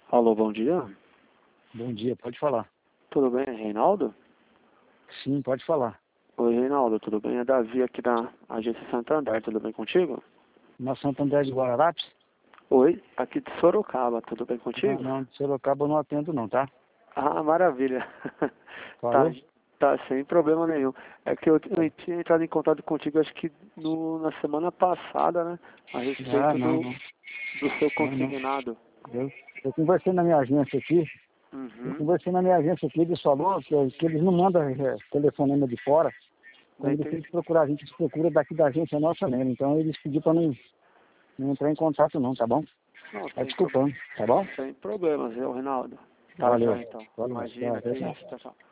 Alô, bom dia. Bom dia, pode falar. Tudo bem, Reinaldo? Sim, pode falar. Oi, Reinaldo, tudo bem? É Davi aqui da Agência Santander, tudo bem contigo? Na Santander de Guararapes? Oi, aqui de Sorocaba, tudo bem Não, contigo? não, de Sorocaba eu não atendo não, tá? Ah, maravilha. Tá, Falou? tá sem problema nenhum. É que eu tinha entrado em contato contigo, acho que na semana passada, né? A Ah, respeito não, do seu não. consignado. Eu, eu conversei na minha agência aqui, Uhum, eles falou que eles não mandam telefonema de fora. não Quando eles têm entendi. que procurar, a gente procura daqui da agência nossa mesmo. Então eles pediram para não entrar em contato não, tá bom? Não, Tá desculpando, tá bom? sem problemas, viu, Reinaldo? Tá, Valeu. já então. Valeu, Imagina, tchau, que tchau. isso, tchau, tchau.